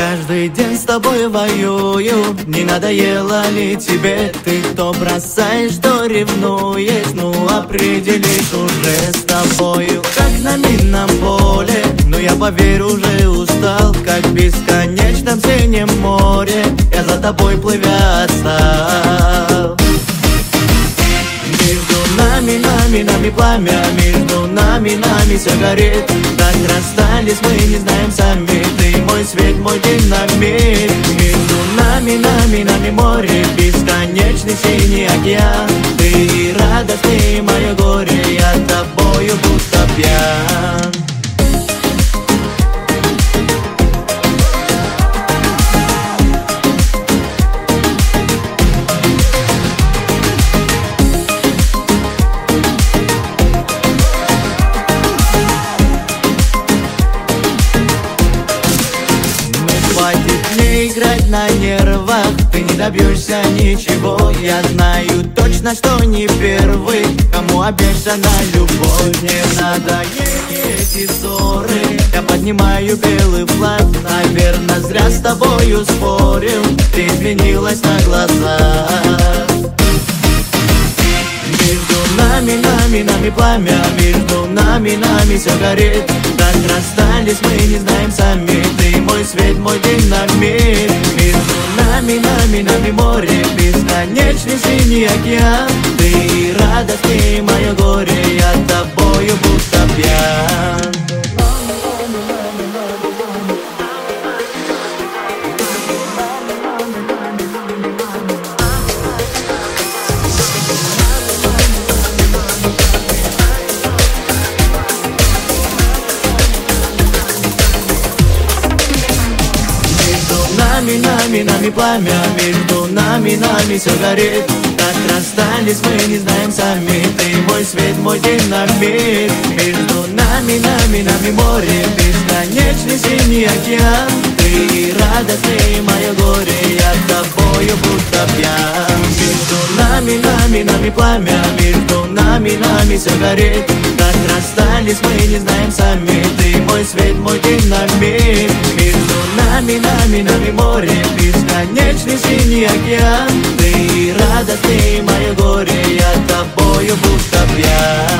Каждый день с тобой воюю. Не надоело ли тебе? Ты то бросаешь, то ревнуешь. Ну определись уже с тобою, как на минном поле. Но я, поверь, уже устал, как в бесконечном синем море. Я за тобой плывя отстал. Между нами, нами пламя. Между нами все горит. Так расстались мы, не знаем сами. Ты мой свет, мой динамит. Между нами море. Бесконечный синий океан. Ты радость, ты мое горе. Я тобою будто пьян. Играть на нервах, ты не добьешься ничего. Я знаю точно, что не первый, кому обещана любовь. Мне надоели эти ссоры. Я поднимаю белый флаг. Наверное, зря с тобою спорил. Ты изменилась на глазах. Между нами пламя. Между нами все горит. Так расстались мы, не знаем сами. Ты мой свет, мой динамит. Между нами море. Бесконечный синий океан. Ты радость, ты мое горе. Я тобою будто пьян. Нами пламя. Между нами все горит. Так расстались мы, не знаем сами. Ты мой свет, мой динамит. Между нами море. Бесконечный синий океан. Ты радость, ты мое горе. Я тобою будто пьян. Между нами пламя. Между нами все горит. Так расстались мы, не знаем сами. Ты мой свет, мой динамит. Между нами море. Бесконечный синий океан. Ты радость, ты мое горе. Я тобою будто пьян.